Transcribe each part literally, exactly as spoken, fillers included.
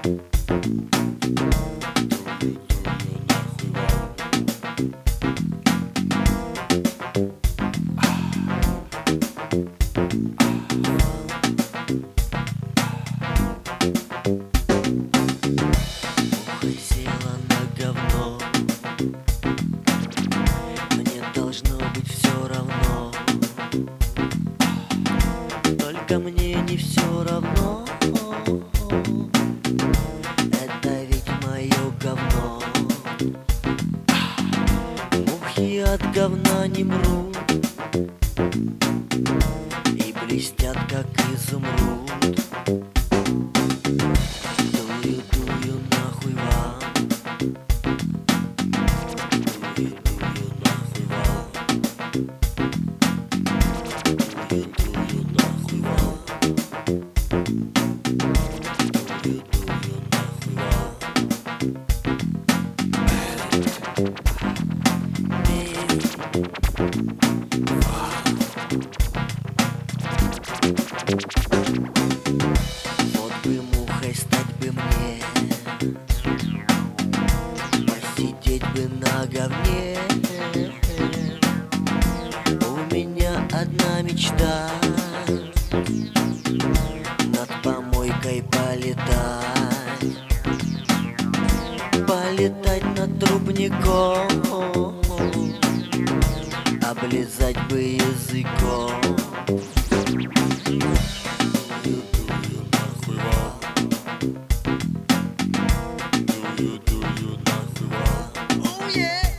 Мухой села на говно. Мне должно быть все равно. Только мне не все равно. Это ведь мое говно. Мухи от говна не мрут и блестят, как изумруд. Дую, дую нахуй вам. Дую, дую нахуй вам. Дую, дую нахуй вам. Дую, дую нахуй вам. Вот бы мухой стать бы мне, посидеть бы на говне. У меня одна мечта — над помойкой полетать. Полетать над трубником, облизать бы языком. Дую, дую нахуй вам. Дую, дую нахуй вам. Oh yeah.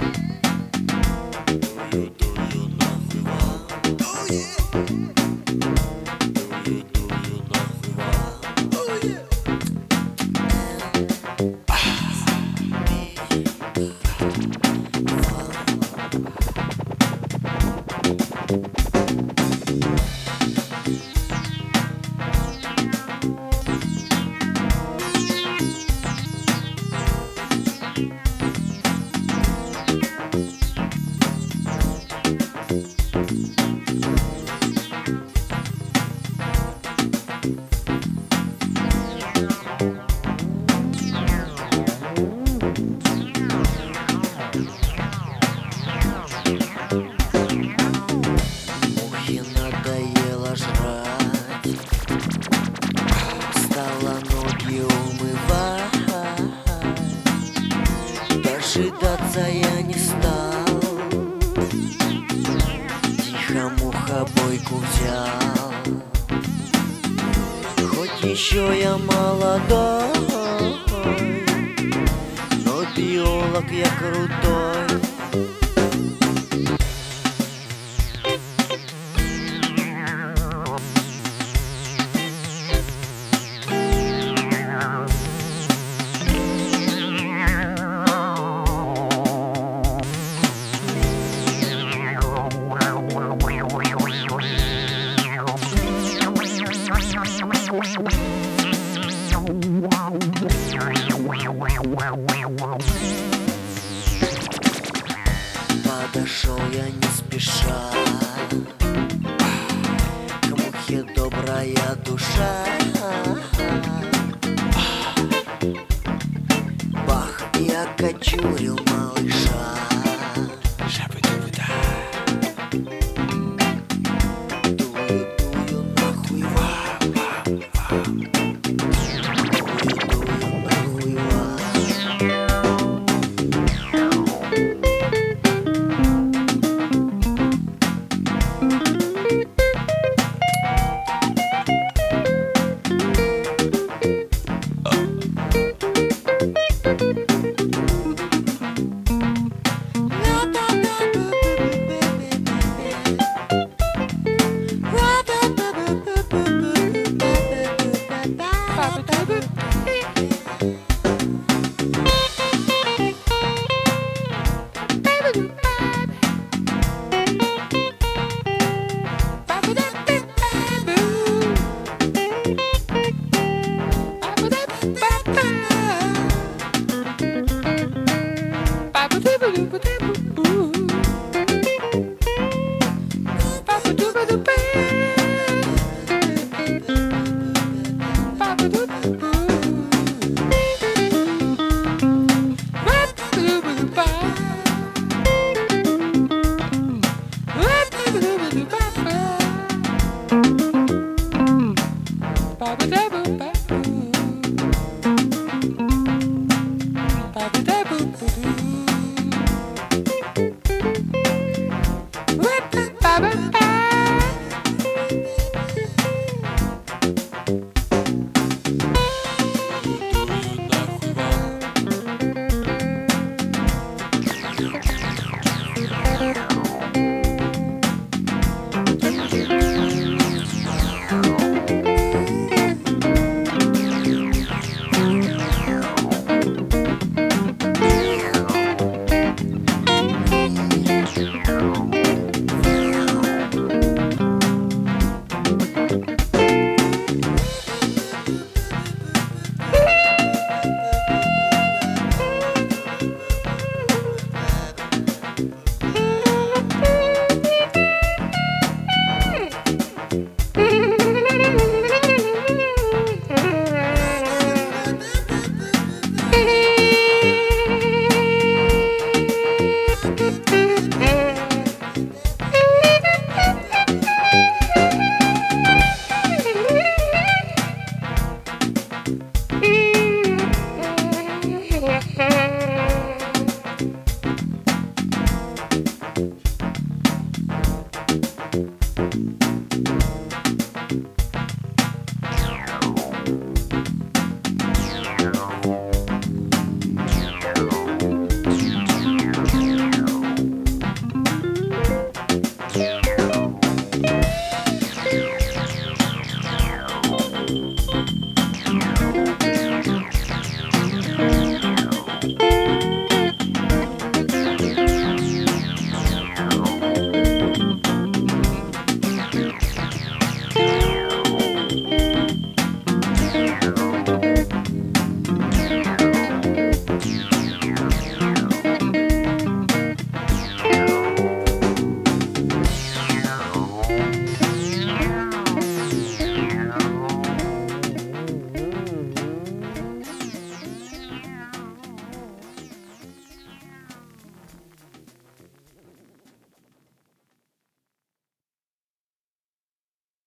Дую, дую нахуй вам. Oh yeah. Дую, дую нахуй вам. Oh yeah. Мухе надоело жрать, стала ноги умывать. Дожидаться я не стал, тихо мухобойку взял. Хоть еще я молодой, но биолог я крутой. Подошел я не спеша, к мухе добрая душа. Бах, и окочурил малыша. Дую, дую нахуй вам. Дую, дую нахуй вам. ba ba da ba ba.